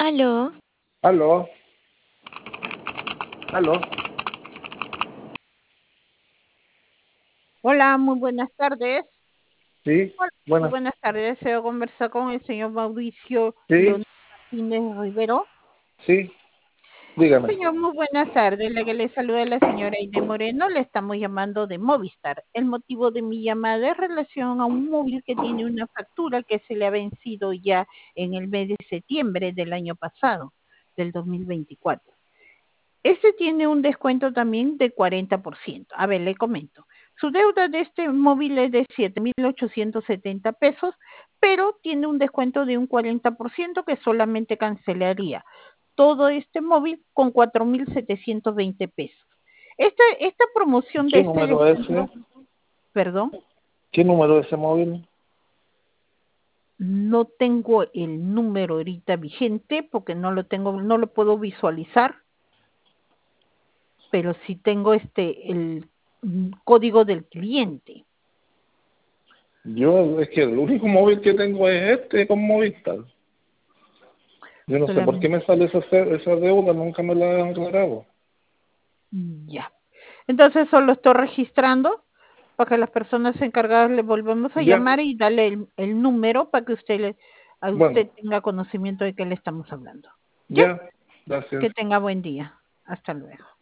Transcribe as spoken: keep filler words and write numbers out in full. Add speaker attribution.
Speaker 1: Aló.
Speaker 2: Aló. Aló.
Speaker 3: Hola, muy buenas tardes.
Speaker 2: Sí,
Speaker 3: Hola, muy
Speaker 2: buenas.
Speaker 3: buenas tardes. Deseo conversar con el señor Mauricio
Speaker 2: Sí,
Speaker 3: Leonel Martínez Rivero.
Speaker 2: sí, dígame.
Speaker 3: Señor, muy buenas tardes. La que le saluda es la señora Aide Moreno. Le estamos llamando de Movistar. El motivo de mi llamada es relación a un móvil que tiene una factura que se le ha vencido ya en el mes de septiembre del año pasado, del dos mil veinticuatro. Este tiene un descuento también de cuarenta por ciento. A ver, le comento. Su deuda de este móvil es de siete mil ochocientos setenta pesos, pero tiene un descuento de un cuarenta por ciento que solamente cancelaría todo este móvil con cuatro mil setecientos veinte pesos. Esta, esta promoción de
Speaker 2: ¿Qué
Speaker 3: este
Speaker 2: número es
Speaker 3: descuento,
Speaker 2: ese?
Speaker 3: perdón,
Speaker 2: ¿Qué número es ese móvil?
Speaker 3: no tengo el número ahorita vigente porque no lo tengo, no lo puedo visualizar, pero sí tengo este el mm, código del cliente.
Speaker 2: Yo, es que el único móvil que tengo es este con Movistar. Yo no sé por qué
Speaker 3: Solamente,
Speaker 2: me sale esa, esa deuda, nunca me la han aclarado.
Speaker 3: ya. Entonces solo estoy registrando para que las personas encargadas le volvamos a
Speaker 2: Ya,
Speaker 3: llamar y darle el, el número para que usted le, a
Speaker 2: bueno,
Speaker 3: usted tenga conocimiento de que le estamos hablando. Ya,
Speaker 2: ya, gracias.
Speaker 3: que tenga buen día. Hasta luego.